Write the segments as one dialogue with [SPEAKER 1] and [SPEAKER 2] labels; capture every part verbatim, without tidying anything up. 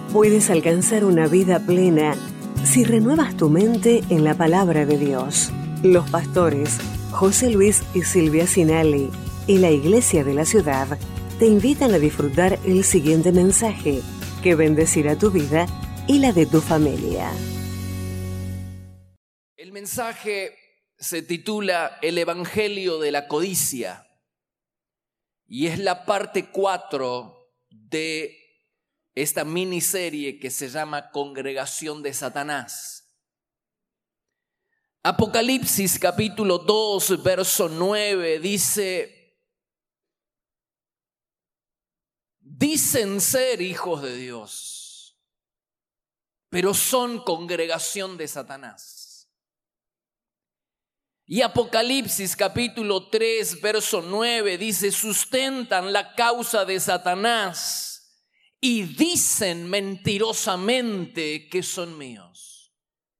[SPEAKER 1] Puedes alcanzar una vida plena si renuevas tu mente en la palabra de Dios. Los pastores José Luis y Silvia Sinali y la Iglesia de la Ciudad te invitan a disfrutar el siguiente mensaje que bendecirá tu vida y la de tu familia.
[SPEAKER 2] El mensaje se titula El Evangelio de la Codicia y es la parte cuatro de esta miniserie que se llama Congregación de Satanás. Apocalipsis capítulo dos, verso nueve dice: dicen ser hijos de Dios, pero son congregación de Satanás. Y Apocalipsis capítulo tres, verso nueve dice: sustentan la causa de Satanás y dicen mentirosamente que son míos.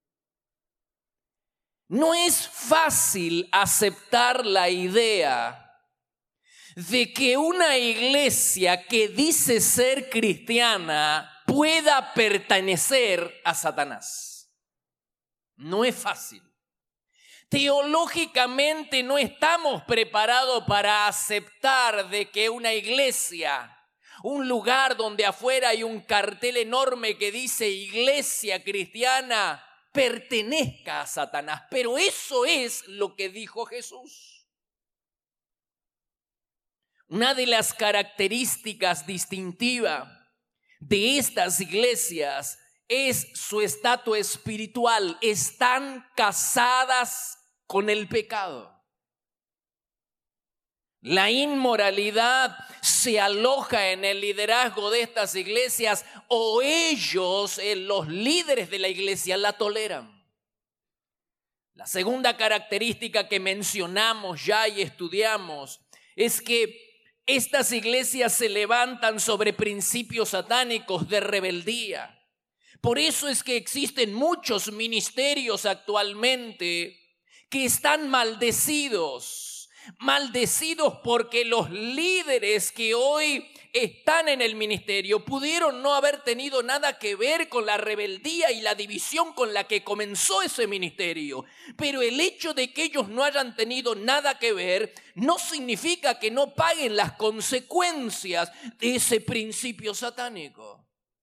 [SPEAKER 2] No es fácil aceptar la idea de que una iglesia que dice ser cristiana pueda pertenecer a Satanás. No es fácil. Teológicamente no estamos preparados para aceptar de que una iglesia, un lugar donde afuera hay un cartel enorme que dice iglesia cristiana, pertenezca a Satanás. Pero eso es lo que dijo Jesús. Una de las características distintivas de estas iglesias es su estatus espiritual. Están casadas con el pecado. La inmoralidad se aloja en el liderazgo de estas iglesias, o ellos, los líderes de la iglesia, la toleran. La segunda característica que mencionamos ya y estudiamos es que estas iglesias se levantan sobre principios satánicos de rebeldía. Por eso es que existen muchos ministerios actualmente que están maldecidos. Maldecidos porque los líderes que hoy están en el ministerio pudieron no haber tenido nada que ver con la rebeldía y la división con la que comenzó ese ministerio. Pero el hecho de que ellos no hayan tenido nada que ver no significa que no paguen las consecuencias de ese principio satánico.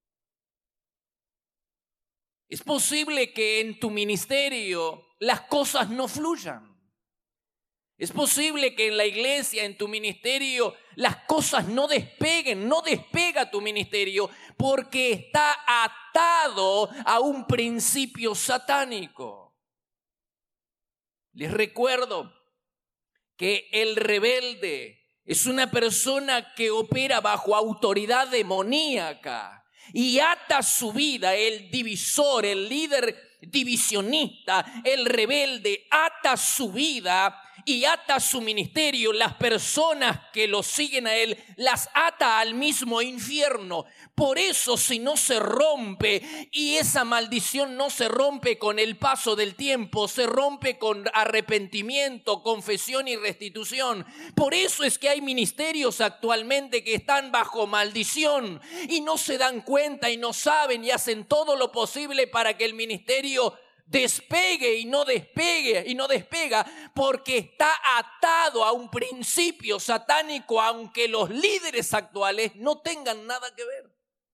[SPEAKER 2] Es posible que en tu ministerio las cosas no fluyan. Es posible que en la iglesia, en tu ministerio, las cosas no despeguen, no despega tu ministerio porque está atado a un principio satánico. Les recuerdo que el rebelde es una persona que opera bajo autoridad demoníaca y ata su vida. El divisor, el líder divisionista, el rebelde, ata su vida y ata su ministerio. Las personas que lo siguen a él las ata al mismo infierno. Por eso, si no se rompe, y esa maldición no se rompe con el paso del tiempo, se rompe con arrepentimiento, confesión y restitución. Por eso es que hay ministerios actualmente que están bajo maldición y no se dan cuenta y no saben y hacen todo lo posible para que el ministerio despegue y no despegue y no despega porque está atado a un principio satánico, aunque los líderes actuales no tengan nada que ver.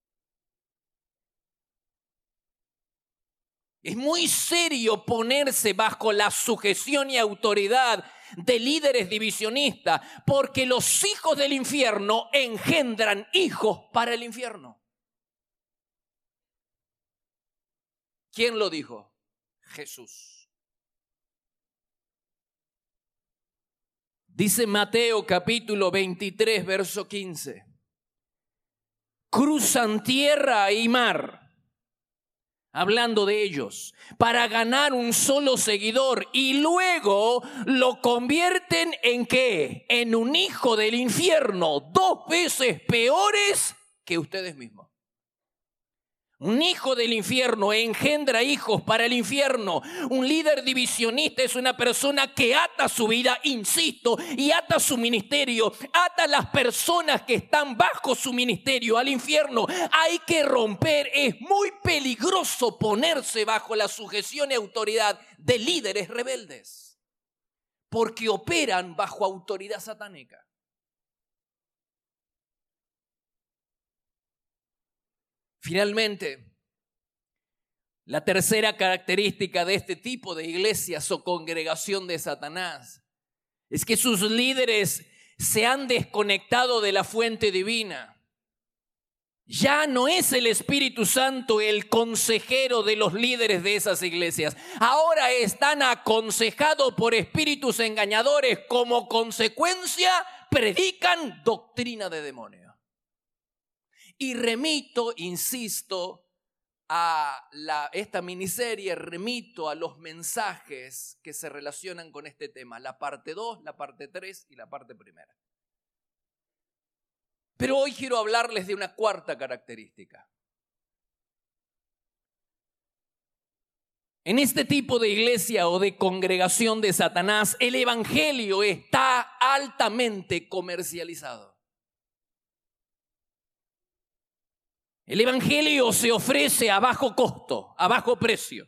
[SPEAKER 2] Es muy serio ponerse bajo la sujeción y autoridad de líderes divisionistas, porque los hijos del infierno engendran hijos para el infierno. ¿Quién lo dijo? Jesús. Dice Mateo capítulo veintitrés, verso quince. Cruzan tierra y mar, hablando de ellos, para ganar un solo seguidor y luego lo convierten en ¿qué? En un hijo del infierno, dos veces peores que ustedes mismos. Un hijo del infierno engendra hijos para el infierno. Un líder divisionista es una persona que ata su vida, insisto, y ata su ministerio, ata a las personas que están bajo su ministerio al infierno. Hay que romper, es muy peligroso ponerse bajo la sujeción y autoridad de líderes rebeldes, porque operan bajo autoridad satánica. Finalmente, la tercera característica de este tipo de iglesias o congregación de Satanás es que sus líderes se han desconectado de la fuente divina. Ya no es el Espíritu Santo el consejero de los líderes de esas iglesias. Ahora están aconsejados por espíritus engañadores. Como consecuencia, predican doctrina de demonios. Y remito, insisto, a la, esta miniserie, remito a los mensajes que se relacionan con este tema. La parte dos, la parte tres y la parte primera. Pero hoy quiero hablarles de una cuarta característica. En este tipo de iglesia o de congregación de Satanás, el evangelio está altamente comercializado. El evangelio se ofrece a bajo costo, a bajo precio.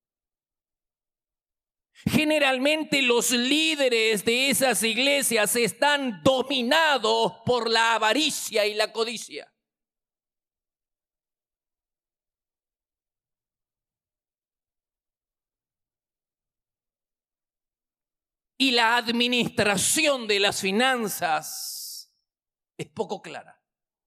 [SPEAKER 2] Generalmente los líderes de esas iglesias están dominados por la avaricia y la codicia. Y la administración de las finanzas es poco clara.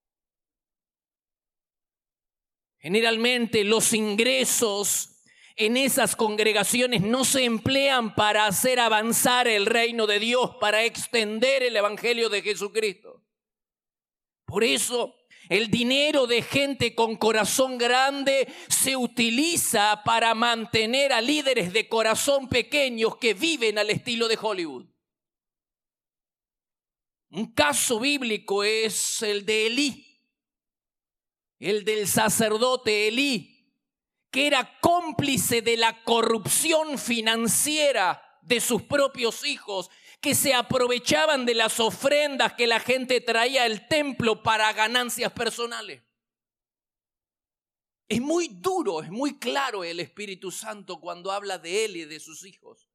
[SPEAKER 2] Generalmente los ingresos en esas congregaciones no se emplean para hacer avanzar el reino de Dios, para extender el evangelio de Jesucristo. Por eso el dinero de gente con corazón grande se utiliza para mantener a líderes de corazón pequeños que viven al estilo de Hollywood. Un caso bíblico es el de Elí. El del sacerdote Elí, que era cómplice de la corrupción financiera de sus propios hijos, que se aprovechaban de las ofrendas que la gente traía al templo para ganancias personales. Es muy duro, es muy claro el Espíritu Santo cuando habla de él y de sus hijos.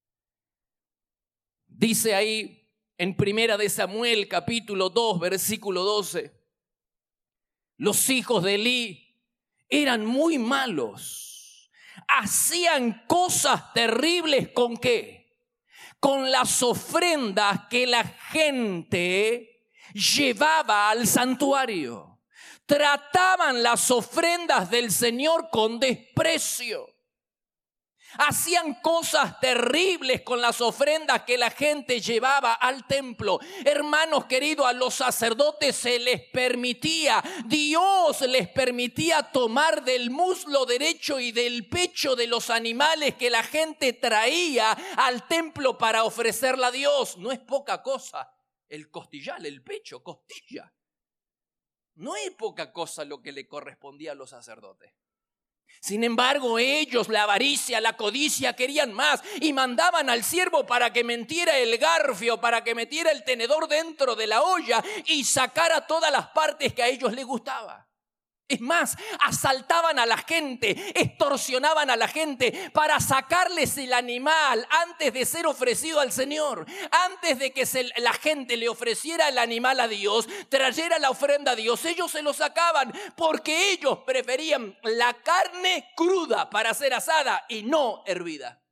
[SPEAKER 2] Dice ahí en Primera de Samuel, capítulo dos, versículo doce. Los hijos de Elí eran muy malos. Hacían cosas terribles ¿con qué? Con las ofrendas que la gente llevaba al santuario. Trataban las ofrendas del Señor con desprecio. Hacían cosas terribles con las ofrendas que la gente llevaba al templo. Hermanos queridos, a los sacerdotes se les permitía, Dios les permitía tomar del muslo derecho y del pecho de los animales que la gente traía al templo para ofrecerla a Dios. No es poca cosa el costillal, el pecho, costilla. No es poca cosa lo que le correspondía a los sacerdotes. Sin embargo, ellos, la avaricia, la codicia, querían más y mandaban al siervo para que metiera el garfio, para que metiera el tenedor dentro de la olla y sacara todas las partes que a ellos les gustaba. Es más, asaltaban a la gente, extorsionaban a la gente para sacarles el animal antes de ser ofrecido al Señor. Antes de que se, la gente le ofreciera el animal a Dios, trayera la ofrenda a Dios, ellos se lo sacaban porque ellos preferían la carne cruda para ser asada y no hervida.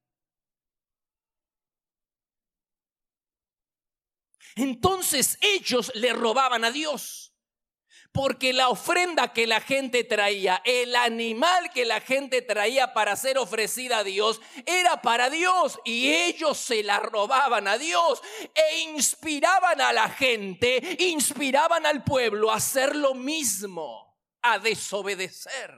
[SPEAKER 2] Entonces ellos le robaban a Dios. Porque la ofrenda que la gente traía, el animal que la gente traía para ser ofrecida a Dios, era para Dios y ellos se la robaban a Dios e inspiraban a la gente, inspiraban al pueblo a hacer lo mismo, a desobedecer.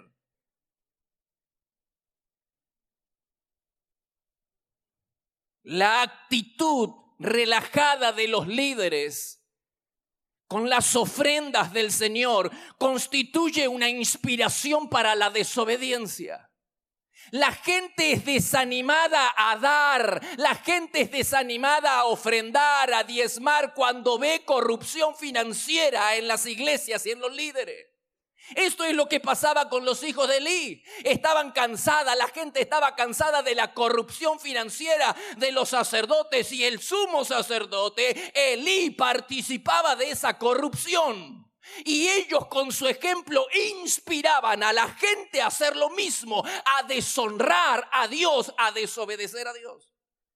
[SPEAKER 2] La actitud relajada de los líderes con las ofrendas del Señor constituye una inspiración para la desobediencia. La gente es desanimada a dar, la gente es desanimada a ofrendar, a diezmar cuando ve corrupción financiera en las iglesias y en los líderes. Esto es lo que pasaba con los hijos de Elí. Estaban cansadas, la gente estaba cansada de la corrupción financiera de los sacerdotes y el sumo sacerdote, Elí, participaba de esa corrupción. Y ellos con su ejemplo inspiraban a la gente a hacer lo mismo, a deshonrar a Dios, a desobedecer a Dios.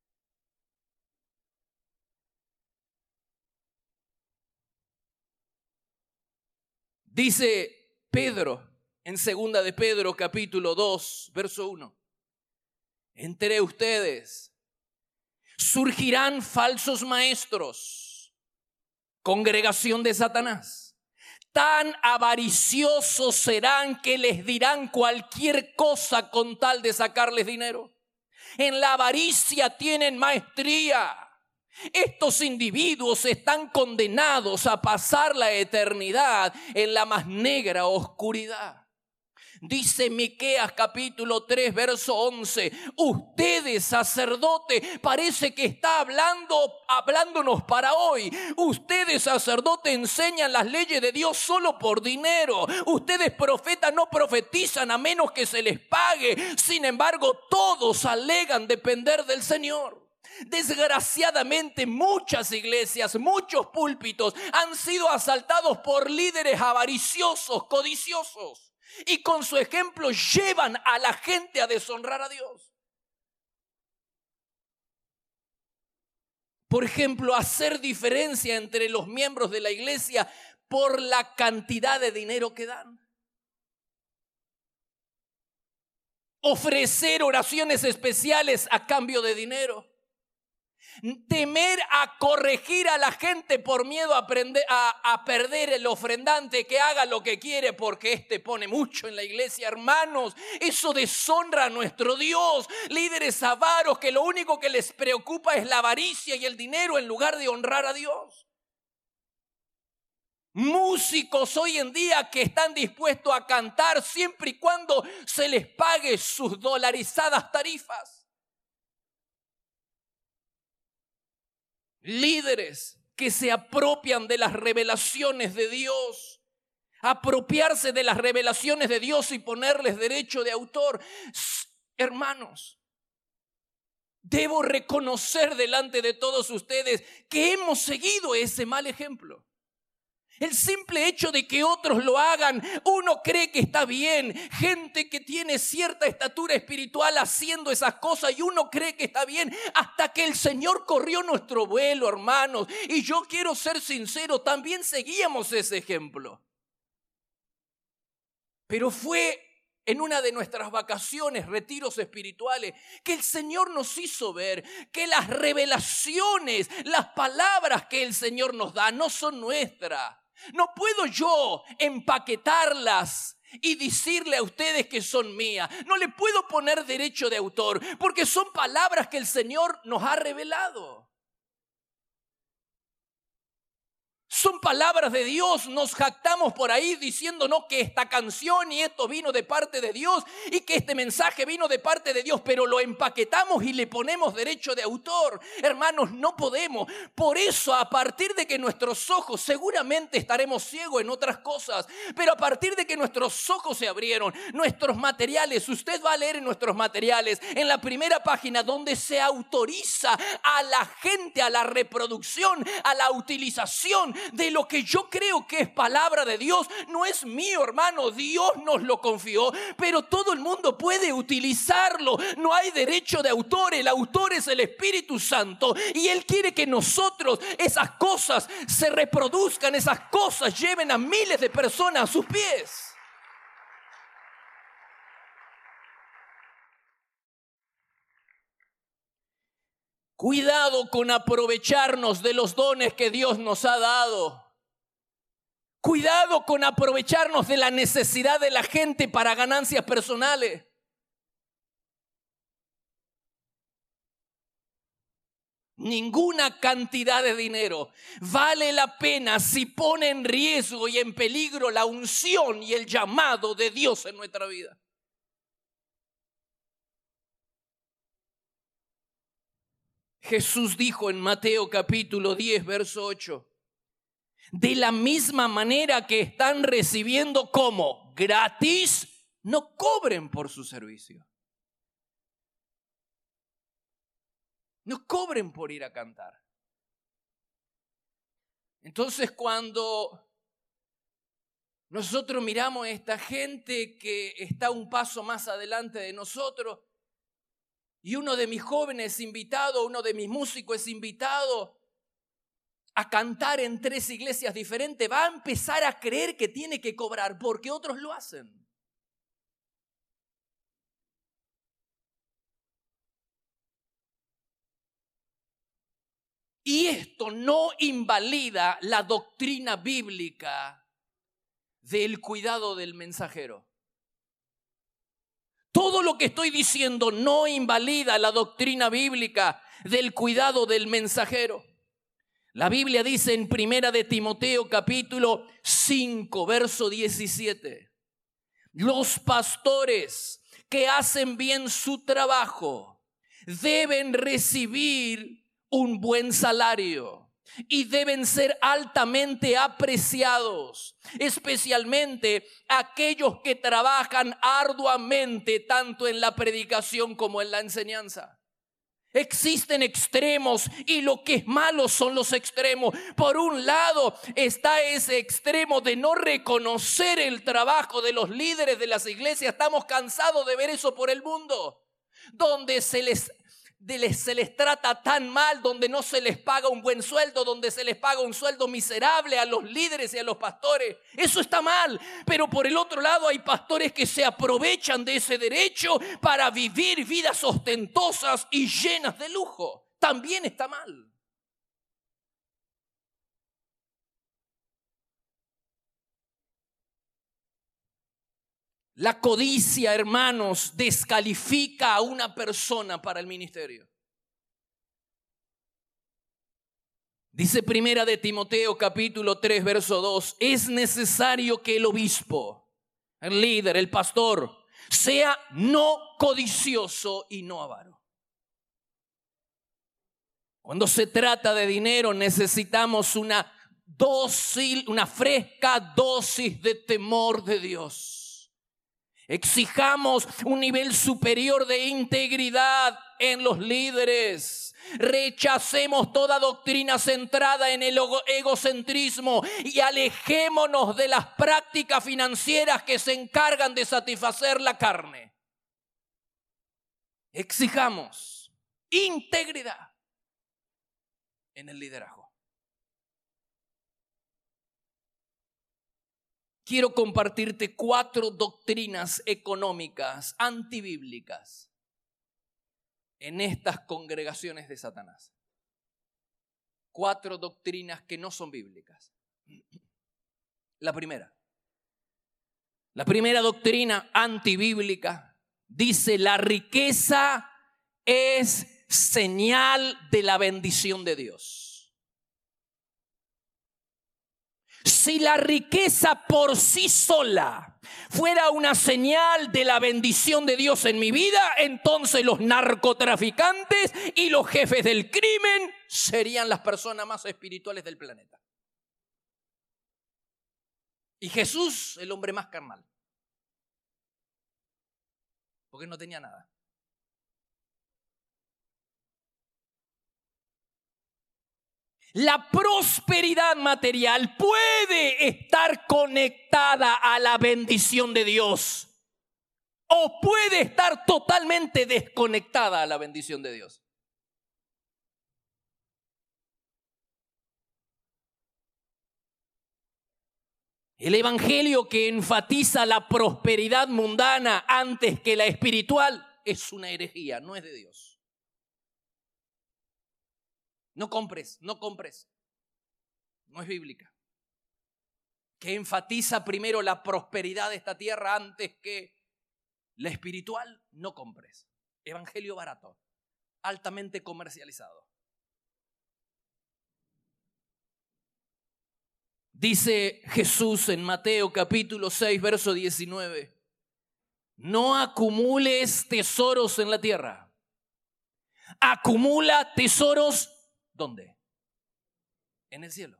[SPEAKER 2] Dice Pedro, en segunda de Pedro capítulo dos, verso uno. Entre ustedes surgirán falsos maestros, congregación de Satanás. Tan avariciosos serán que les dirán cualquier cosa con tal de sacarles dinero. En la avaricia tienen maestría. Estos individuos están condenados a pasar la eternidad en la más negra oscuridad. Dice Miqueas capítulo tres, verso once. Ustedes, sacerdote, parece que está hablando, hablándonos para hoy. Ustedes, sacerdote, enseñan las leyes de Dios solo por dinero. Ustedes, profetas, no profetizan a menos que se les pague. Sin embargo, todos alegan depender del Señor. Desgraciadamente, muchas iglesias, muchos púlpitos han sido asaltados por líderes avariciosos, codiciosos, y con su ejemplo llevan a la gente a deshonrar a Dios. Por ejemplo, hacer diferencia entre los miembros de la iglesia por la cantidad de dinero que dan. Ofrecer oraciones especiales a cambio de dinero. Temer a corregir a la gente por miedo a, aprender, a, a perder el ofrendante que haga lo que quiere porque éste pone mucho en la iglesia. Hermanos, eso deshonra a nuestro Dios. Líderes avaros que lo único que les preocupa es la avaricia y el dinero en lugar de honrar a Dios. Músicos hoy en día que están dispuestos a cantar siempre y cuando se les pague sus dolarizadas tarifas. Líderes que se apropian de las revelaciones de Dios. Apropiarse de las revelaciones de Dios y ponerles derecho de autor. Hermanos, debo reconocer delante de todos ustedes que hemos seguido ese mal ejemplo. El simple hecho de que otros lo hagan, uno cree que está bien. Gente que tiene cierta estatura espiritual haciendo esas cosas y uno cree que está bien hasta que el Señor corrió nuestro vuelo, hermanos. Y yo quiero ser sincero, también seguíamos ese ejemplo. Pero fue en una de nuestras vacaciones, retiros espirituales, que el Señor nos hizo ver que las revelaciones, las palabras que el Señor nos da no son nuestras. No puedo yo empaquetarlas y decirle a ustedes que son mías. No le puedo poner derecho de autor porque son palabras que el Señor nos ha revelado. Son palabras de Dios. Nos jactamos por ahí diciéndonos que esta canción y esto vino de parte de Dios y que este mensaje vino de parte de Dios, pero lo empaquetamos y le ponemos derecho de autor. Hermanos, no podemos. Por eso, a partir de que nuestros ojos, seguramente estaremos ciegos en otras cosas, pero a partir de que nuestros ojos se abrieron, nuestros materiales, usted va a leer en nuestros materiales, en la primera página donde se autoriza a la gente a la reproducción, a la utilización de lo que yo creo que es palabra de Dios. No es mío, hermano, Dios nos lo confió, pero todo el mundo puede utilizarlo. No hay derecho de autor, el autor es el Espíritu Santo y Él quiere que nosotros esas cosas se reproduzcan, esas cosas lleven a miles de personas a sus pies. Cuidado con aprovecharnos de los dones que Dios nos ha dado. Cuidado con aprovecharnos de la necesidad de la gente para ganancias personales. ninguna cantidad de dinero vale la pena si pone en riesgo y en peligro la unción y el llamado de Dios en nuestra vida. Jesús dijo en Mateo capítulo diez, verso ocho, de la misma manera que están recibiendo como gratis, no cobren por su servicio. No cobren por ir a cantar. Entonces, cuando nosotros miramos a esta gente que está un paso más adelante de nosotros, y uno de mis jóvenes invitado, uno de mis músicos es invitado a cantar en tres iglesias diferentes, va a empezar a creer que tiene que cobrar porque otros lo hacen. Y esto no invalida la doctrina bíblica del cuidado del mensajero. Todo lo que estoy diciendo no invalida la doctrina bíblica del cuidado del mensajero. La Biblia dice en Primera de Timoteo capítulo cinco, verso diecisiete, los pastores que hacen bien su trabajo deben recibir un buen salario y deben ser altamente apreciados, especialmente aquellos que trabajan arduamente tanto en la predicación como en la enseñanza. Existen extremos y lo que es malo son los extremos. Por un lado está ese extremo de no reconocer el trabajo de los líderes de las iglesias. Estamos cansados de ver eso por el mundo, donde se les De les, se les trata tan mal, donde no se les paga un buen sueldo, donde se les paga un sueldo miserable a los líderes y a los pastores. Eso está mal, pero por el otro lado hay pastores que se aprovechan de ese derecho para vivir vidas ostentosas y llenas de lujo. También está mal. La codicia, hermanos, descalifica a una persona para el ministerio. Dice Primera de Timoteo capítulo tres, verso dos, es necesario que el obispo, el líder, el pastor, sea no codicioso y no avaro. Cuando se trata de dinero necesitamos una dosis, una fresca dosis de temor de Dios. Exijamos un nivel superior de integridad en los líderes. Rechacemos toda doctrina centrada en el egocentrismo y alejémonos de las prácticas financieras que se encargan de satisfacer la carne. Exijamos integridad en el liderazgo. Quiero compartirte cuatro doctrinas económicas antibíblicas en estas congregaciones de Satanás. Cuatro doctrinas que no son bíblicas. La primera. La primera doctrina antibíblica dice: la riqueza es señal de la bendición de Dios. Si la riqueza por sí sola fuera una señal de la bendición de Dios en mi vida, entonces los narcotraficantes y los jefes del crimen serían las personas más espirituales del planeta. Y Jesús, el hombre más carnal, porque no tenía nada. La prosperidad material puede estar conectada a la bendición de Dios o puede estar totalmente desconectada a la bendición de Dios. El evangelio que enfatiza la prosperidad mundana antes que la espiritual es una herejía, no es de Dios. No compres, no compres. No es bíblica. Que enfatiza primero la prosperidad de esta tierra antes que la espiritual, no compres. Evangelio barato, altamente comercializado. Dice Jesús en Mateo capítulo seis, verso diecinueve. No acumules tesoros en la tierra. Acumula tesoros, ¿dónde? En el cielo.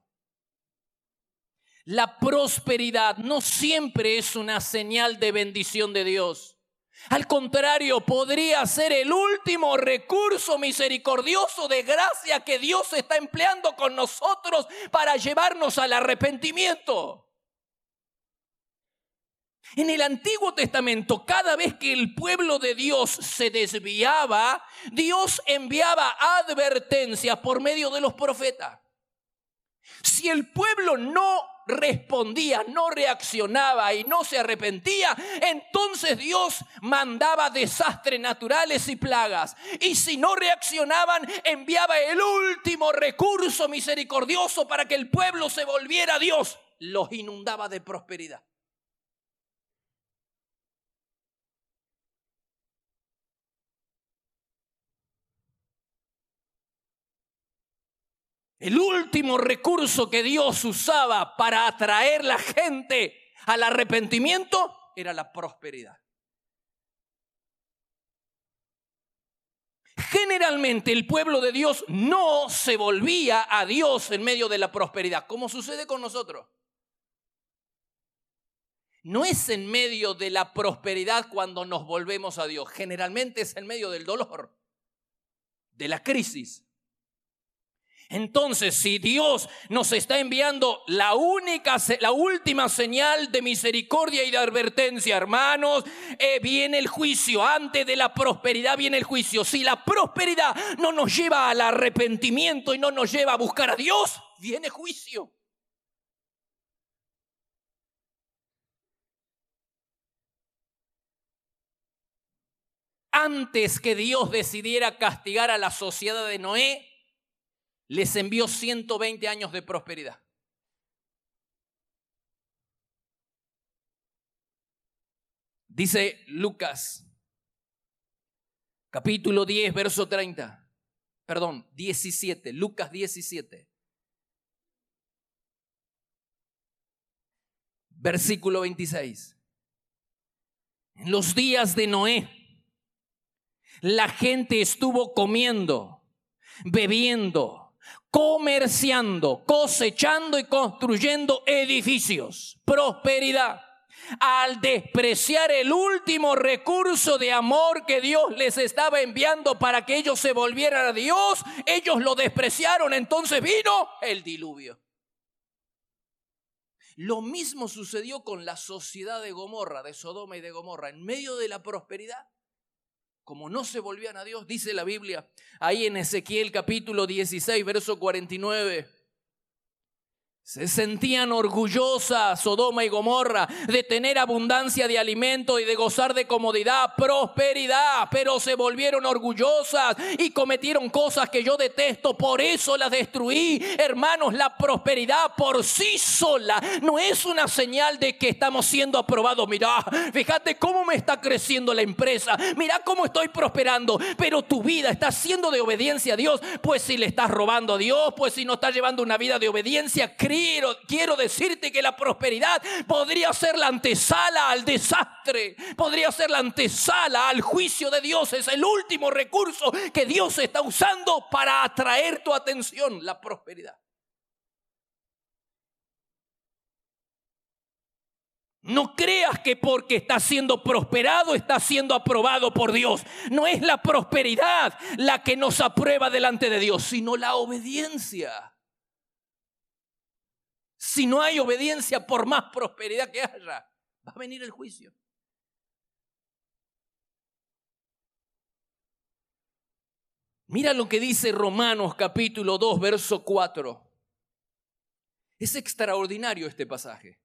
[SPEAKER 2] La prosperidad no siempre es una señal de bendición de Dios. Al contrario, podría ser el último recurso misericordioso de gracia que Dios está empleando con nosotros para llevarnos al arrepentimiento. En el Antiguo Testamento, cada vez que el pueblo de Dios se desviaba, Dios enviaba advertencias por medio de los profetas. Si el pueblo no respondía, no reaccionaba y no se arrepentía, entonces Dios mandaba desastres naturales y plagas. Y si no reaccionaban, enviaba el último recurso misericordioso para que el pueblo se volviera a Dios. Los inundaba de prosperidad. El último recurso que Dios usaba para atraer la gente al arrepentimiento era la prosperidad. Generalmente el pueblo de Dios no se volvía a Dios en medio de la prosperidad, como sucede con nosotros. No es en medio de la prosperidad cuando nos volvemos a Dios. Generalmente es en medio del dolor, de la crisis. Entonces, si Dios nos está enviando la única, la última señal de misericordia y de advertencia, hermanos, eh, viene el juicio. Antes de la prosperidad viene el juicio. Si la prosperidad no nos lleva al arrepentimiento y no nos lleva a buscar a Dios, viene juicio. Antes que Dios decidiera castigar a la sociedad de Noé, les envió ciento veinte años de prosperidad. Dice Lucas, capítulo diez, verso treinta. Perdón, diecisiete. Lucas diecisiete. Versículo veintiséis. En los días de Noé, la gente estuvo comiendo, bebiendo, comerciando, cosechando y construyendo edificios. Prosperidad. Al despreciar el último recurso de amor que Dios les estaba enviando para que ellos se volvieran a Dios, ellos lo despreciaron. Entonces vino el diluvio. Lo mismo sucedió con la sociedad de Gomorra, de Sodoma y de Gomorra. En medio de la prosperidad, como no se volvían a Dios, dice la Biblia, ahí en Ezequiel capítulo dieciséis, verso cuarenta y nueve. Se sentían orgullosas Sodoma y Gomorra de tener abundancia de alimento y de gozar de comodidad, prosperidad, pero se volvieron orgullosas y cometieron cosas que yo detesto, por eso las destruí. Hermanos, la prosperidad por sí sola no es una señal de que estamos siendo aprobados. Mirá, fíjate cómo me está creciendo la empresa, mirá cómo estoy prosperando, pero tu vida está siendo de obediencia a Dios. Pues si le estás robando a Dios, pues si no estás llevando una vida de obediencia, Quiero, quiero decirte que la prosperidad podría ser la antesala al desastre, podría ser la antesala al juicio de Dios. Es el último recurso que Dios está usando para atraer tu atención, la prosperidad. No creas que porque estás siendo prosperado estás siendo aprobado por Dios. No es la prosperidad la que nos aprueba delante de Dios, sino la obediencia. Si no hay obediencia, por más prosperidad que haya, va a venir el juicio. Mira lo que dice Romanos capítulo dos, verso cuatro. Es extraordinario este pasaje.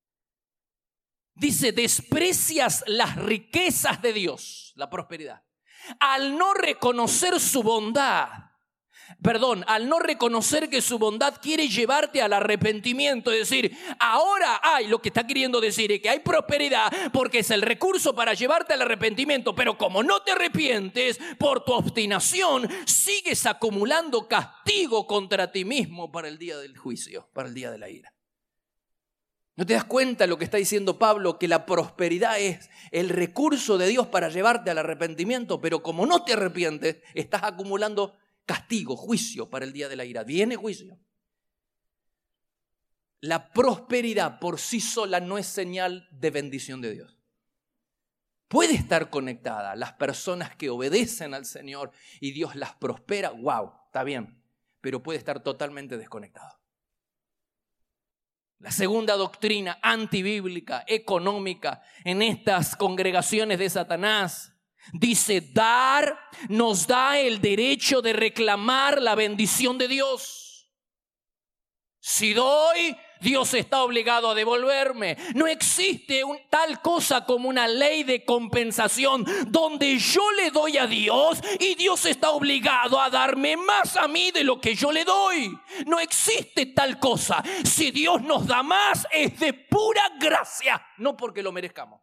[SPEAKER 2] Dice, desprecias las riquezas de Dios, la prosperidad, al no reconocer su bondad. Perdón, al no reconocer que su bondad quiere llevarte al arrepentimiento. Es decir, ahora hay, lo que está queriendo decir es que hay prosperidad porque es el recurso para llevarte al arrepentimiento. Pero como no te arrepientes, por tu obstinación sigues acumulando castigo contra ti mismo para el día del juicio, para el día de la ira. ¿No te das cuenta lo que está diciendo Pablo? Que la prosperidad es el recurso de Dios para llevarte al arrepentimiento, pero como no te arrepientes, estás acumulando castigo, juicio para el día de la ira. Viene juicio. La prosperidad por sí sola no es señal de bendición de Dios. Puede estar conectada. Las personas que obedecen al Señor y Dios las prospera, wow, está bien, pero puede estar totalmente desconectado. La segunda doctrina antibíblica, económica, en estas congregaciones de Satanás, dice: dar nos da el derecho de reclamar la bendición de Dios. Si doy, Dios está obligado a devolverme. No existe un, tal cosa como una ley de compensación donde yo le doy a Dios y Dios está obligado a darme más a mí de lo que yo le doy. No existe tal cosa. Si Dios nos da más, es de pura gracia, no porque lo merezcamos.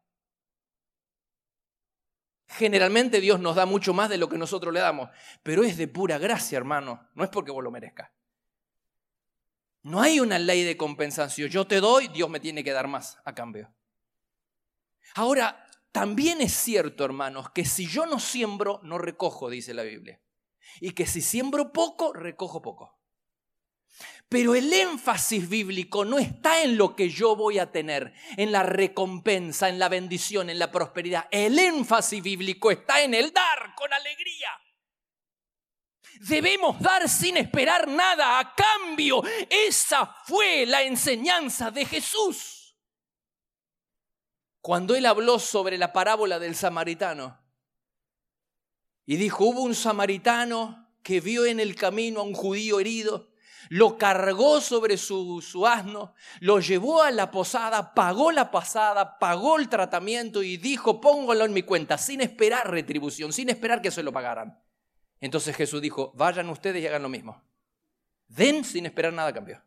[SPEAKER 2] Generalmente Dios nos da mucho más de lo que nosotros le damos, pero es de pura gracia, hermano. No es porque vos lo merezcas. No hay una ley de compensación. Yo te doy, Dios me tiene que dar más a cambio. Ahora, también es cierto, hermanos, que si yo no siembro, no recojo, dice la Biblia. Y que si siembro poco, recojo poco. Pero el énfasis bíblico no está en lo que yo voy a tener, en la recompensa, en la bendición, en la prosperidad. El énfasis bíblico está en el dar con alegría. Debemos dar sin esperar nada a cambio. Esa fue la enseñanza de Jesús. Cuando Él habló sobre la parábola del samaritano y dijo: hubo un samaritano que vio en el camino a un judío herido, lo cargó sobre su, su asno, lo llevó a la posada, pagó la pasada, pagó el tratamiento y dijo: póngalo en mi cuenta, sin esperar retribución, sin esperar que se lo pagaran. Entonces Jesús dijo: vayan ustedes y hagan lo mismo. Den sin esperar nada a cambio.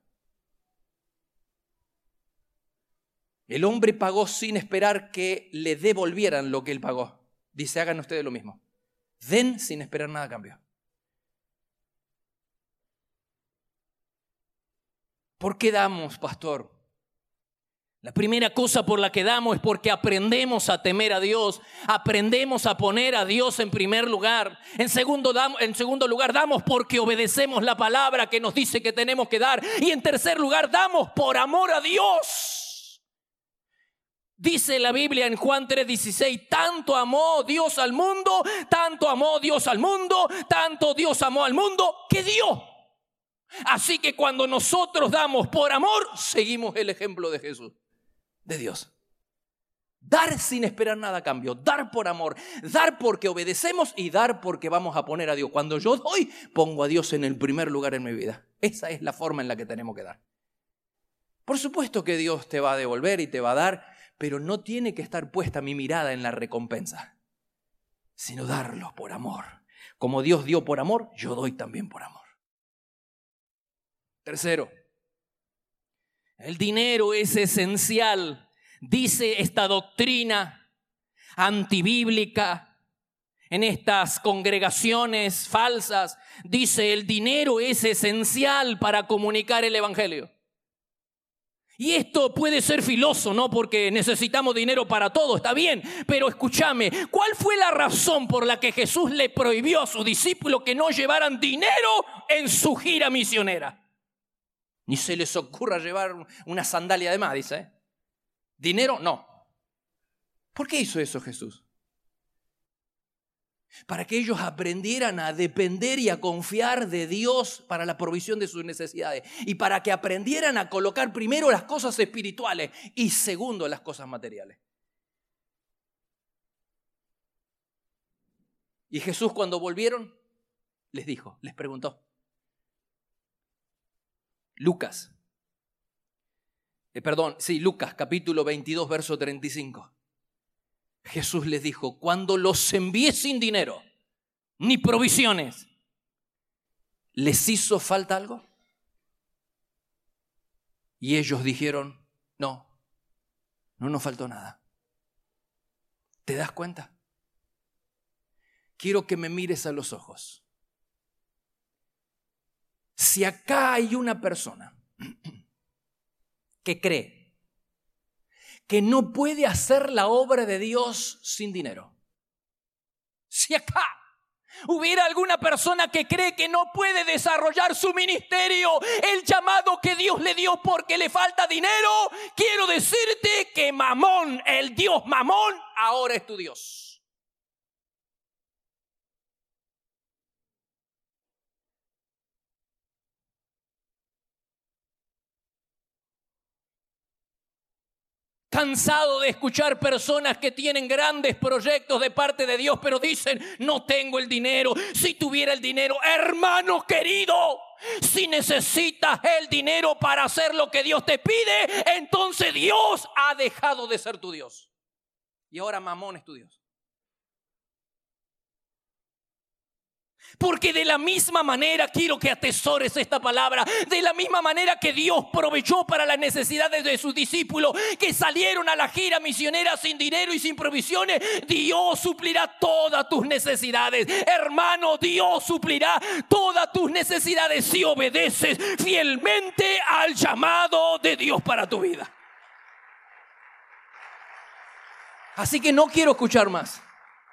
[SPEAKER 2] El hombre pagó sin esperar que le devolvieran lo que él pagó. Dice: hagan ustedes lo mismo. Den sin esperar nada a cambio. ¿Por qué damos, pastor? La primera cosa por la que damos es porque aprendemos a temer a Dios, aprendemos a poner a Dios en primer lugar. En segundo, en segundo lugar, damos porque obedecemos la palabra que nos dice que tenemos que dar. Y en tercer lugar, damos por amor a Dios. Dice la Biblia en Juan tres dieciséis: tanto amó Dios al mundo, tanto amó Dios al mundo, tanto Dios amó al mundo que dio. Así que cuando nosotros damos por amor, seguimos el ejemplo de Jesús. De Dios. Dar sin esperar nada a cambio, dar por amor, dar porque obedecemos y dar porque vamos a poner a Dios. Cuando yo doy, pongo a Dios en el primer lugar en mi vida. Esa es la forma en la que tenemos que dar. Por supuesto que Dios te va a devolver y te va a dar, pero no tiene que estar puesta mi mirada en la recompensa, sino darlo por amor. Como Dios dio por amor, yo doy también por amor. Tercero, el dinero es esencial, dice esta doctrina antibíblica en estas congregaciones falsas. Dice: el dinero es esencial para comunicar el evangelio. Y esto puede ser filoso, ¿no? Porque necesitamos dinero para todo, está bien. Pero escúchame, ¿cuál fue la razón por la que Jesús le prohibió a sus discípulos que no llevaran dinero en su gira misionera? Ni se les ocurra llevar una sandalia de más, dice. ¿eh? Dinero, no. ¿Por qué hizo eso Jesús? Para que ellos aprendieran a depender y a confiar de Dios para la provisión de sus necesidades. Y para que aprendieran a colocar primero las cosas espirituales y segundo las cosas materiales. Y Jesús, cuando volvieron, les dijo, les preguntó. Lucas, eh, perdón, sí, Lucas capítulo veintidós, verso treinta y cinco. Jesús les dijo: cuando los envié sin dinero ni provisiones, ¿les hizo falta algo? Y ellos dijeron: no, no nos faltó nada. ¿Te das cuenta? Quiero que me mires a los ojos. Si acá hay una persona que cree que no puede hacer la obra de Dios sin dinero. Si acá hubiera alguna persona que cree que no puede desarrollar su ministerio, el llamado que Dios le dio porque le falta dinero, quiero decirte que Mamón, el Dios Mamón, ahora es tu Dios. Cansado de escuchar personas que tienen grandes proyectos de parte de Dios, pero dicen, no tengo el dinero. Si tuviera el dinero, hermano querido, si necesitas el dinero para hacer lo que Dios te pide, entonces Dios ha dejado de ser tu Dios. Y ahora Mamón es tu Dios. Porque de la misma manera, quiero que atesores esta palabra, de la misma manera que Dios proveyó para las necesidades de sus discípulos que salieron a la gira misionera sin dinero y sin provisiones, Dios suplirá todas tus necesidades. Hermano, Dios suplirá todas tus necesidades si obedeces fielmente al llamado de Dios para tu vida. Así que no quiero escuchar más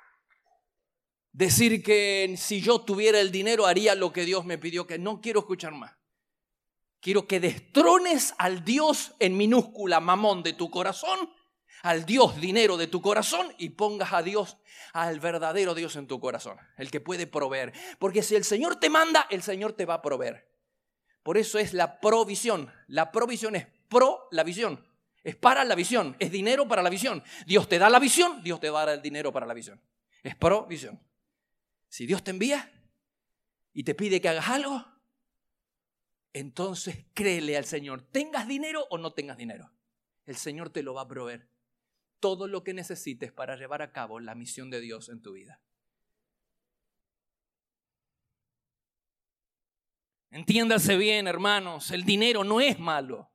[SPEAKER 2] decir que si yo tuviera el dinero haría lo que Dios me pidió, que no quiero escuchar más. Quiero que destrones al Dios en minúscula Mamón de tu corazón, al Dios dinero de tu corazón, y pongas a Dios, al verdadero Dios en tu corazón, el que puede proveer. Porque si el Señor te manda, el Señor te va a proveer. Por eso es la provisión. La provisión es pro la visión. Es para la visión. Es dinero para la visión. Dios te da la visión, Dios te va a dar el dinero para la visión. Es provisión. Si Dios te envía y te pide que hagas algo, entonces créele al Señor. Tengas dinero o no tengas dinero, el Señor te lo va a proveer. Todo lo que necesites para llevar a cabo la misión de Dios en tu vida. Entiéndase bien, hermanos, el dinero no es malo.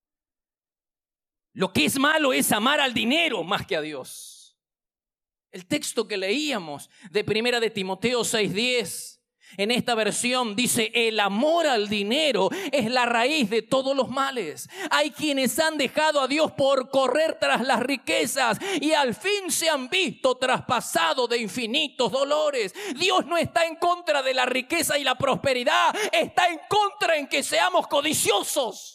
[SPEAKER 2] Lo que es malo es amar al dinero más que a Dios. El texto que leíamos de Primera de Timoteo seis diez, en esta versión dice, el amor al dinero es la raíz de todos los males. Hay quienes han dejado a Dios por correr tras las riquezas y al fin se han visto traspasados de infinitos dolores. Dios no está en contra de la riqueza y la prosperidad, está en contra en que seamos codiciosos.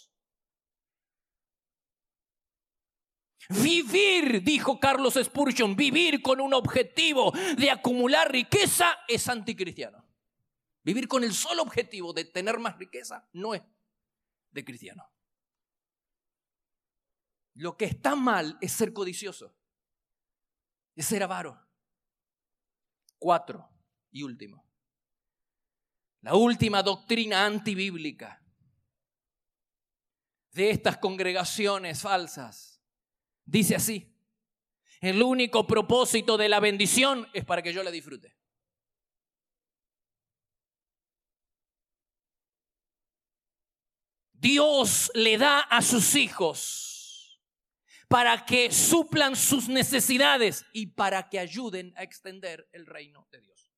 [SPEAKER 2] Vivir, dijo Carlos Spurgeon, vivir con un objetivo de acumular riqueza es anticristiano. Vivir con el solo objetivo de tener más riqueza no es de cristiano. Lo que está mal es ser codicioso, es ser avaro. Cuatro y último. La última doctrina antibíblica de estas congregaciones falsas dice así: el único propósito de la bendición es para que yo la disfrute. Dios le da a sus hijos para que suplan sus necesidades y para que ayuden a extender el reino de Dios.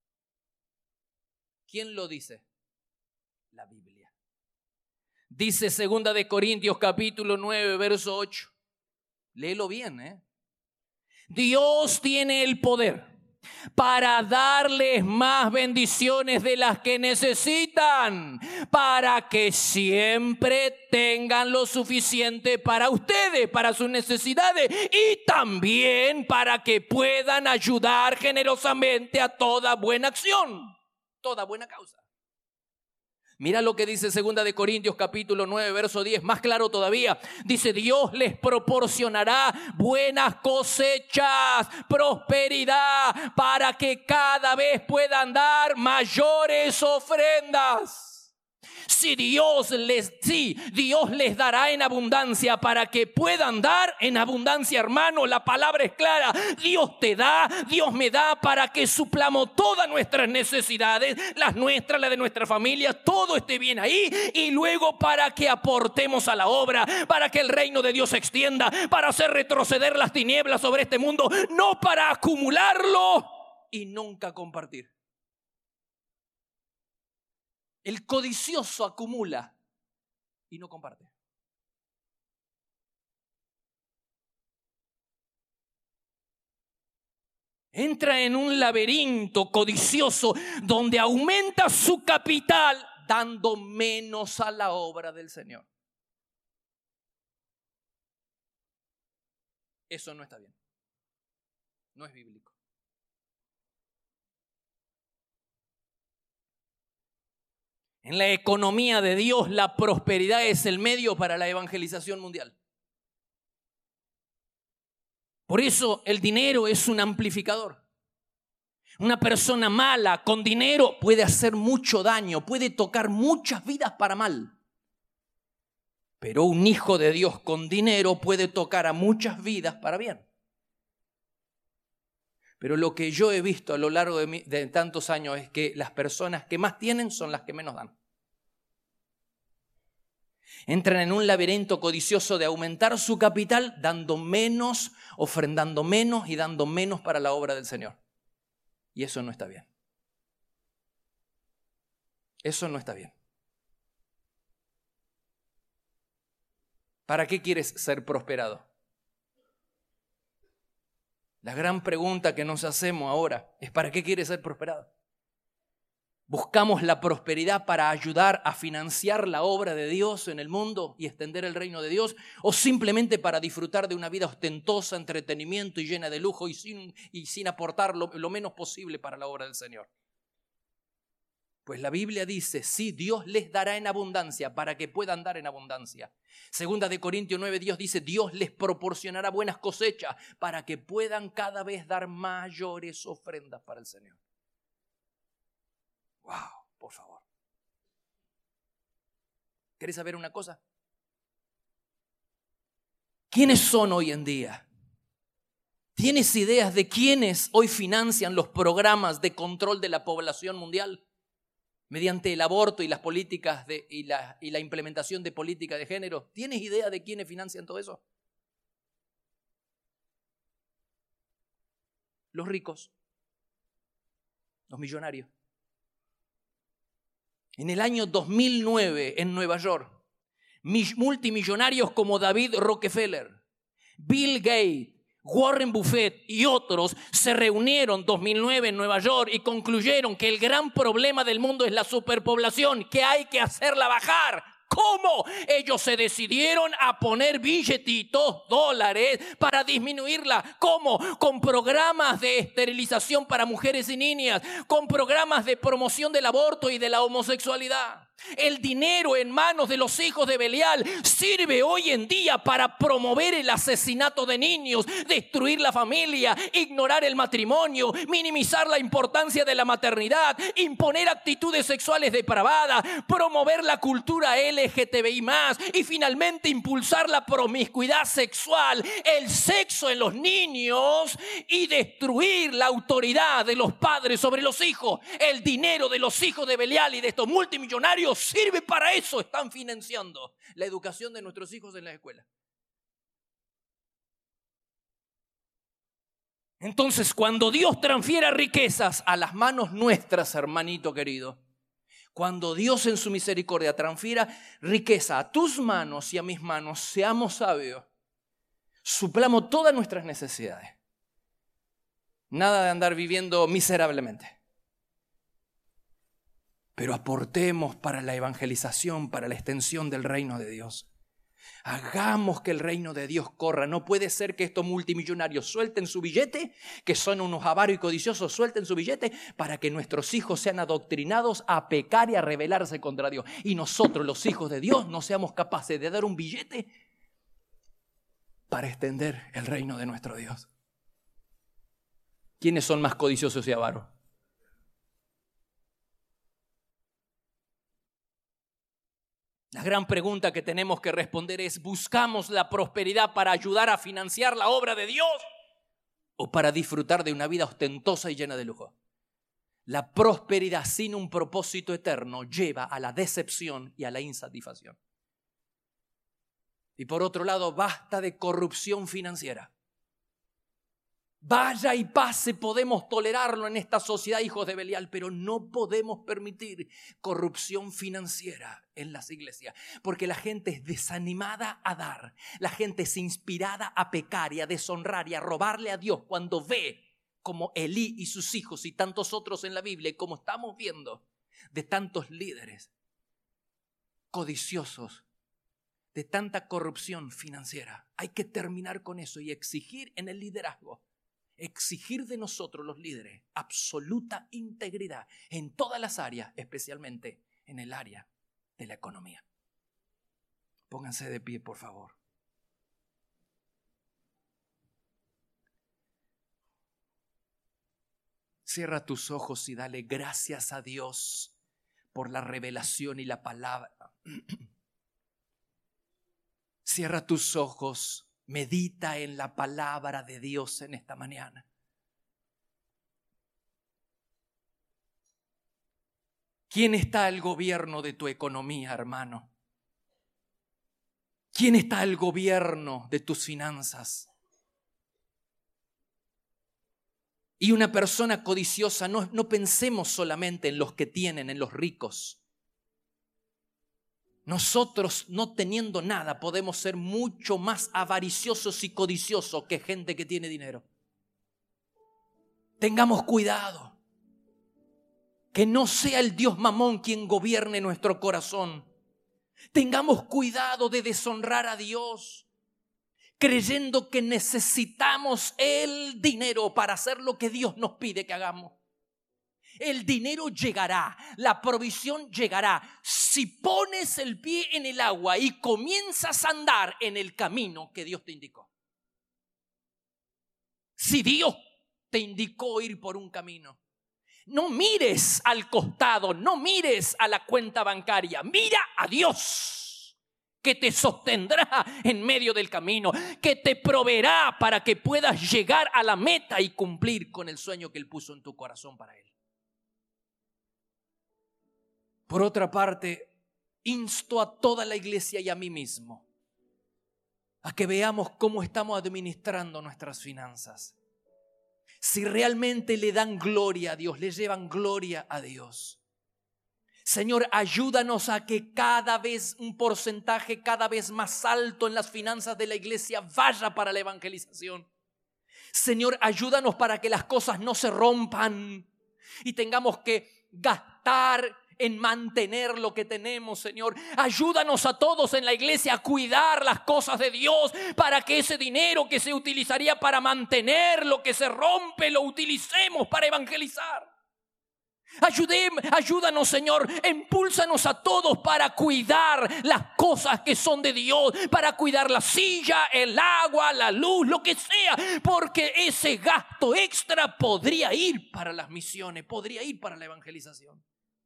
[SPEAKER 2] ¿Quién lo dice? La Biblia. Dice segunda de Corintios capítulo nueve, verso ocho. Léelo bien, ¿eh? Dios tiene el poder para darles más bendiciones de las que necesitan, para que siempre tengan lo suficiente para ustedes, para sus necesidades, y también para que puedan ayudar generosamente a toda buena acción, toda buena causa. Mira lo que dice segunda de Corintios capítulo nueve, verso diez, más claro todavía. Dice, Dios les proporcionará buenas cosechas, prosperidad, para que cada vez puedan dar mayores ofrendas. Si Dios les, sí, Dios les dará en abundancia para que puedan dar en abundancia, hermano. La palabra es clara. Dios te da, Dios me da para que suplamos todas nuestras necesidades, las nuestras, las de nuestra familia, todo esté bien ahí. Y luego para que aportemos a la obra, para que el reino de Dios se extienda, para hacer retroceder las tinieblas sobre este mundo, no para acumularlo y nunca compartir. El codicioso acumula y no comparte. Entra en un laberinto codicioso donde aumenta su capital dando menos a la obra del Señor. Eso no está bien. No es bíblico. En la economía de Dios, la prosperidad es el medio para la evangelización mundial. Por eso el dinero es un amplificador. Una persona mala con dinero puede hacer mucho daño, puede tocar muchas vidas para mal. Pero un hijo de Dios con dinero puede tocar a muchas vidas para bien. Pero lo que yo he visto a lo largo de, mi, de tantos años es que las personas que más tienen son las que menos dan. Entran en un laberinto codicioso de aumentar su capital dando menos, ofrendando menos y dando menos para la obra del Señor. Y eso no está bien. Eso no está bien. ¿Para qué quieres ser prosperado? La gran pregunta que nos hacemos ahora es ¿para qué quieres ser prosperado? ¿Buscamos la prosperidad para ayudar a financiar la obra de Dios en el mundo y extender el reino de Dios? ¿O simplemente para disfrutar de una vida ostentosa, entretenimiento y llena de lujo y sin, y sin aportar lo, lo menos posible para la obra del Señor? Pues la Biblia dice, sí, Dios les dará en abundancia para que puedan dar en abundancia. Segunda de Corintios nueve, Dios dice, Dios les proporcionará buenas cosechas para que puedan cada vez dar mayores ofrendas para el Señor. Wow, por favor. ¿Querés saber una cosa? ¿Quiénes son hoy en día? ¿Tienes ideas de quiénes hoy financian los programas de control de la población mundial? Mediante el aborto y las políticas de, y, la, y la implementación de políticas de género. ¿Tienes idea de quiénes financian todo eso? Los ricos, los millonarios. En el año dos mil nueve, en Nueva York, multimillonarios como David Rockefeller, Bill Gates, Warren Buffett y otros se reunieron en dos mil nueve en Nueva York y concluyeron que el gran problema del mundo es la superpoblación, que hay que hacerla bajar. ¿Cómo? Ellos se decidieron a poner billetitos, dólares, para disminuirla. ¿Cómo? Con programas de esterilización para mujeres y niñas, con programas de promoción del aborto y de la homosexualidad. El dinero en manos de los hijos de Belial sirve hoy en día para promover el asesinato de niños, destruir la familia, ignorar el matrimonio, minimizar la importancia de la maternidad, imponer actitudes sexuales depravadas, promover la cultura L G T B I más, y finalmente impulsar la promiscuidad sexual, el sexo en los niños y destruir la autoridad de los padres sobre los hijos. El dinero de los hijos de Belial y de estos multimillonarios sirve para eso. Están financiando la educación de nuestros hijos en la escuela. Entonces, cuando Dios transfiera riquezas a las manos nuestras, hermanito querido, cuando Dios en su misericordia transfiera riqueza a tus manos y a mis manos, seamos sabios, suplamos todas nuestras necesidades. Nada de andar viviendo miserablemente. Pero aportemos para la evangelización, para la extensión del reino de Dios. Hagamos que el reino de Dios corra. No puede ser que estos multimillonarios suelten su billete, que son unos avaros y codiciosos, suelten su billete para que nuestros hijos sean adoctrinados a pecar y a rebelarse contra Dios. Y nosotros, los hijos de Dios, no seamos capaces de dar un billete para extender el reino de nuestro Dios. ¿Quiénes son más codiciosos y avaros? La gran pregunta que tenemos que responder es: ¿buscamos la prosperidad para ayudar a financiar la obra de Dios o para disfrutar de una vida ostentosa y llena de lujo? La prosperidad sin un propósito eterno lleva a la decepción y a la insatisfacción. Y por otro lado, basta de corrupción financiera. Vaya y pase, podemos tolerarlo en esta sociedad, hijos de Belial, pero no podemos permitir corrupción financiera en las iglesias, porque la gente es desanimada a dar, la gente es inspirada a pecar y a deshonrar y a robarle a Dios cuando ve como Elí y sus hijos y tantos otros en la Biblia, y como estamos viendo de tantos líderes codiciosos, de tanta corrupción financiera. Hay que terminar con eso y exigir en el liderazgo, exigir de nosotros los líderes absoluta integridad en todas las áreas, especialmente en el área de la economía. Pónganse de pie, por favor. Cierra tus ojos y dale gracias a Dios por la revelación y la palabra. Cierra tus ojos, medita en la palabra de Dios en esta mañana. ¿Quién está al gobierno de tu economía, hermano? ¿Quién está al gobierno de tus finanzas? Y una persona codiciosa, no, no pensemos solamente en los que tienen, en los ricos. Nosotros, no teniendo nada, podemos ser mucho más avariciosos y codiciosos que gente que tiene dinero. Tengamos cuidado. Que no sea el Dios Mamón quien gobierne nuestro corazón. Tengamos cuidado de deshonrar a Dios, creyendo que necesitamos el dinero para hacer lo que Dios nos pide que hagamos. El dinero llegará, la provisión llegará. Si pones el pie en el agua y comienzas a andar en el camino que Dios te indicó. Si Dios te indicó ir por un camino, no mires al costado, no mires a la cuenta bancaria, mira a Dios, que te sostendrá en medio del camino, que te proveerá para que puedas llegar a la meta y cumplir con el sueño que Él puso en tu corazón para Él. Por otra parte, insto a toda la iglesia y a mí mismo a que veamos cómo estamos administrando nuestras finanzas. Si realmente le dan gloria a Dios, le llevan gloria a Dios. Señor, ayúdanos a que cada vez un porcentaje cada vez más alto en las finanzas de la iglesia vaya para la evangelización. Señor, ayúdanos para que las cosas no se rompan y tengamos que gastar en mantener lo que tenemos, Señor. Ayúdanos a todos en la iglesia a cuidar las cosas de Dios para que ese dinero que se utilizaría para mantener lo que se rompe lo utilicemos para evangelizar. Ayudé, ayúdanos, Señor, impúlsanos a todos para cuidar las cosas que son de Dios, para cuidar la silla, el agua, la luz, lo que sea, porque ese gasto extra podría ir para las misiones, podría ir para la evangelización.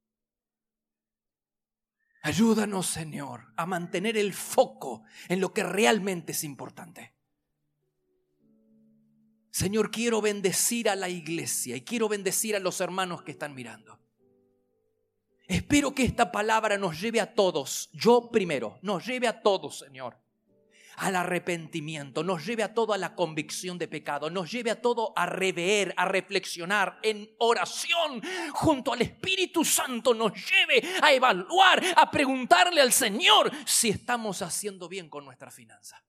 [SPEAKER 2] Ayúdanos, Señor, a mantener el foco en lo que realmente es importante. Señor, quiero bendecir a la iglesia y quiero bendecir a los hermanos que están mirando. Espero que esta palabra nos lleve a todos, yo primero, nos lleve a todos, Señor, al arrepentimiento, nos lleve a todo a la convicción de pecado, nos lleve a todo a rever, a reflexionar en oración junto al Espíritu Santo, nos lleve a evaluar, a preguntarle al Señor si estamos haciendo bien con nuestra finanza.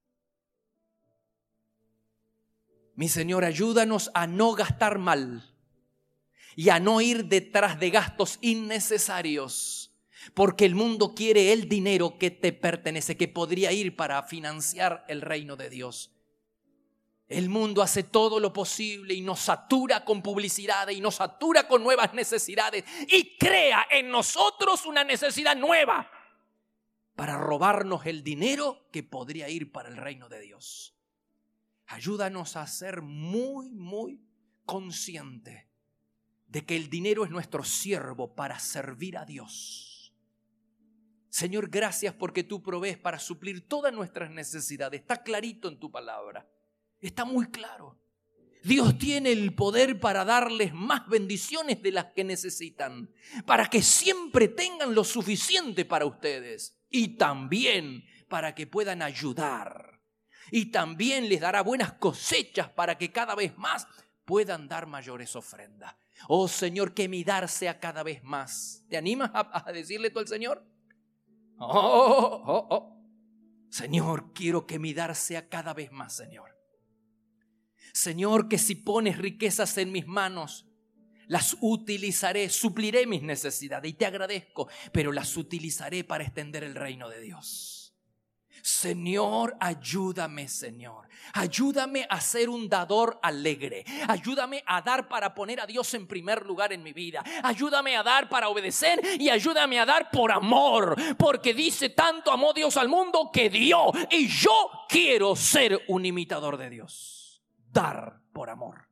[SPEAKER 2] Mi Señor, ayúdanos a no gastar mal y a no ir detrás de gastos innecesarios, porque el mundo quiere el dinero que te pertenece, que podría ir para financiar el reino de Dios. El mundo hace todo lo posible y nos satura con publicidad y nos satura con nuevas necesidades y crea en nosotros una necesidad nueva para robarnos el dinero que podría ir para el reino de Dios. Ayúdanos a ser muy, muy conscientes de que el dinero es nuestro siervo para servir a Dios. Señor, gracias porque tú provees para suplir todas nuestras necesidades. Está clarito en tu palabra. Está muy claro. Dios tiene el poder para darles más bendiciones de las que necesitan, para que siempre tengan lo suficiente para ustedes y también para que puedan ayudar. Y también les dará buenas cosechas para que cada vez más puedan dar mayores ofrendas. Oh Señor, que mi dar sea cada vez más. ¿Te animas a, a decirle tú al Señor? Oh, oh, oh, oh. Señor, quiero que mi dar sea cada vez más, Señor. Señor, que si pones riquezas en mis manos, las utilizaré, supliré mis necesidades y te agradezco, pero las utilizaré para extender el reino de Dios. Señor, ayúdame, Señor. Ayúdame a ser un dador alegre. Ayúdame a dar para poner a Dios en primer lugar en mi vida. Ayúdame a dar para obedecer y ayúdame a dar por amor. Porque dice, tanto amó Dios al mundo que dio. Y yo quiero ser un imitador de Dios. Dar por amor.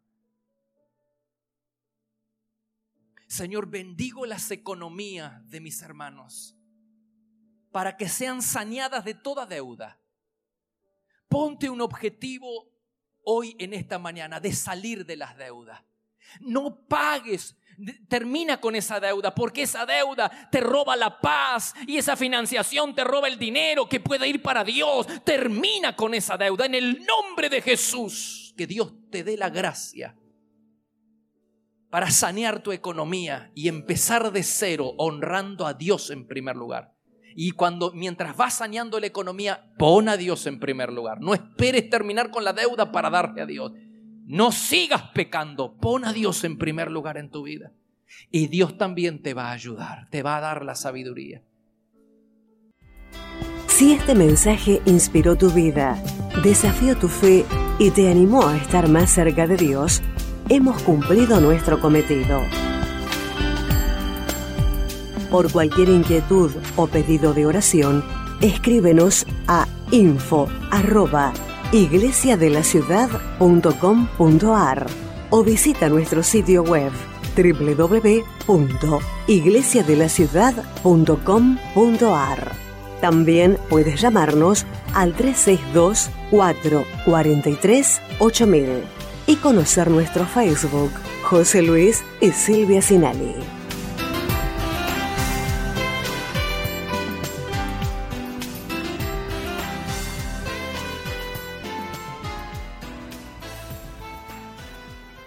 [SPEAKER 2] Señor, bendigo las economías de mis hermanos para que sean saneadas de toda deuda. Ponte un objetivo hoy en esta mañana de salir de las deudas. No pagues, termina con esa deuda, porque esa deuda te roba la paz y esa financiación te roba el dinero que puede ir para Dios. Termina con esa deuda en el nombre de Jesús. Que Dios te dé la gracia para sanear tu economía y empezar de cero honrando a Dios en primer lugar. Y cuando, mientras vas saneando la economía, pon a Dios en primer lugar. No esperes terminar con la deuda para darle a Dios. No sigas pecando. Pon a Dios en primer lugar en tu vida. Y Dios también te va a ayudar. Te va a dar la sabiduría.
[SPEAKER 1] Si este mensaje inspiró tu vida, desafió tu fe y te animó a estar más cerca de Dios, hemos cumplido nuestro cometido. Por cualquier inquietud o pedido de oración, escríbenos a info arroba iglesiadelaciudad.com.ar o visita nuestro sitio web doble u doble u doble u punto iglesiadelaciudad punto com punto ar. También puedes llamarnos al tres seis dos, cuatro cuatro tres, ocho mil y conocer nuestro Facebook, José Luis y Silvia Sinali.